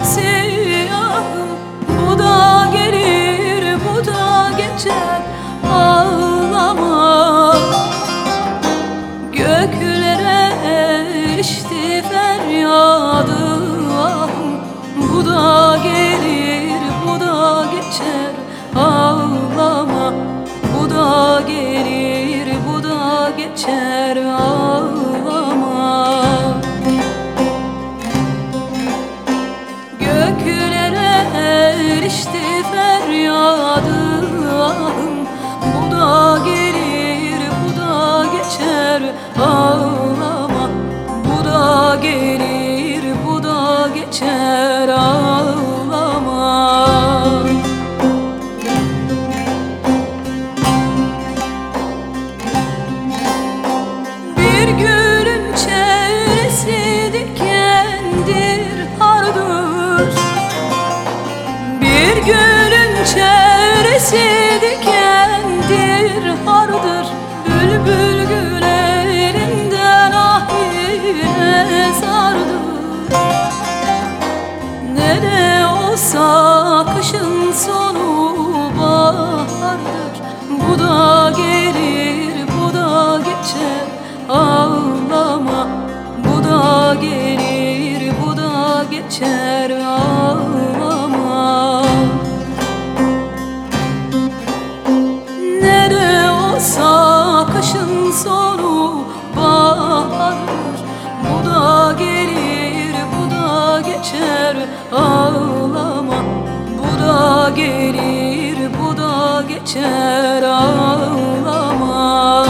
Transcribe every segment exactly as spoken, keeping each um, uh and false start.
siyahım. Bu da gelir, bu da geçer, ağlama. Göklere erişti feryadım. Bu da gelir, bu da geçer, ağlama. Bu da gelir, bu da geçer, ağlama. Göklere erişti feryadım. Bu da gelir, bu da geçer, ağlama. Bu da gelir, bu da geçer, ağlama. Bir gülün çevresi dikendir, hardır. Bir gülün çevresi dikendir, hardır. Bülbül gül elinden ah ile sardır. Ne de olsa kışın sonu bahardır. Bu da gelir, bu da geçer, ağlama. Bu da gelir, bu da geçer, ağlama. Ne de olsa kışın sonu bahardır. Bu da gelir, bu da geçer, ağlama. Bu da gelir, bu da geçer, ağlama.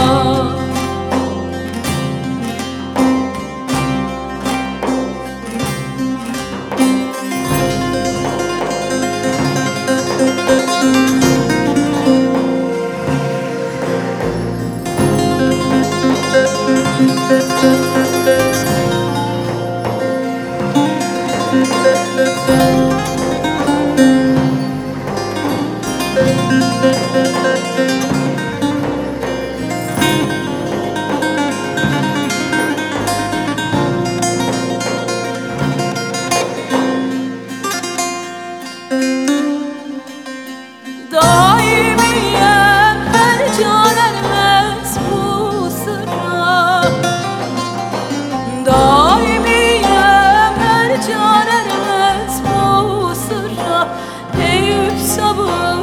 Daimiyem her can ermez bu sırra. Daimiyem her can ermez bu sırra. Eyüp sabır